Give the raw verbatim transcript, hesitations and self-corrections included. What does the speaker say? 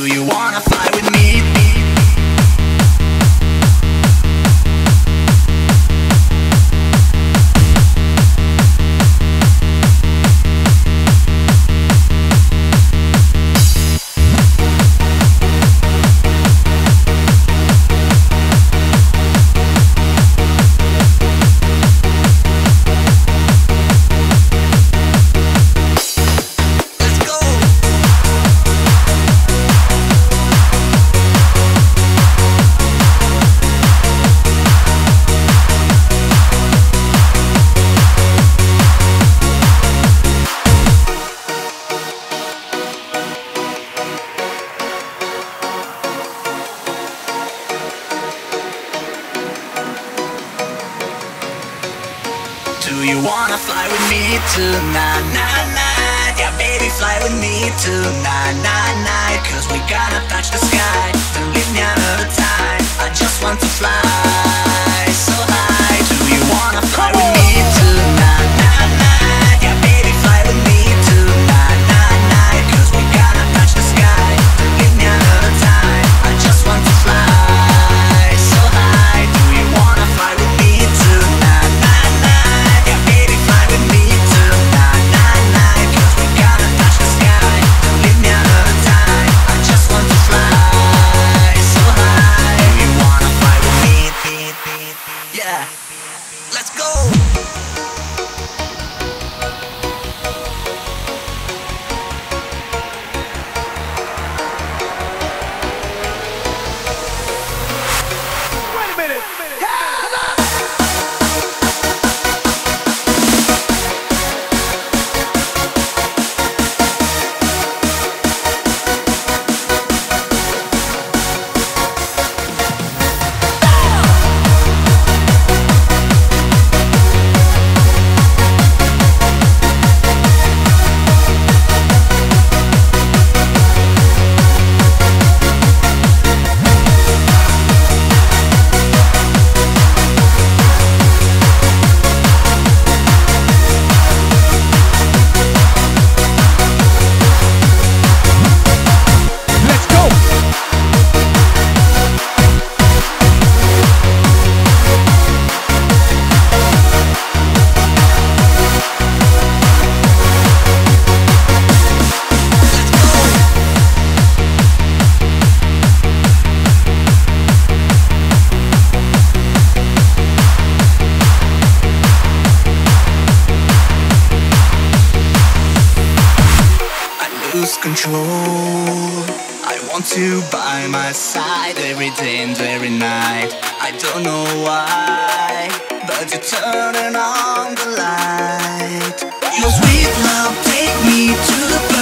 Do you wanna fly with me? Do you wanna fly with me tonight, night, night? Yeah, baby, fly with me tonight, night, night. Cause we gotta touch the sky. Don't leave me another time. I just want to fly so high. Do you wanna fly with me tonight, night, night? Yeah, baby, fly with me tonight, night, night. Cause we gotta touch the sky. Don't leave me another time. I just want to fly so high. Do you wanna fly with me tonight, night, night? Yeah, baby, fly with me tonight, night, night. Cause we gotta touch the sky. Don't leave me another time. I just want to fly so high. Do you wanna fly with me? Yeah, let's go. Wait a minute. Lose control. I want you by my side every day and every night. I don't know why, but you're turning on the light. Your sweet love, take me to the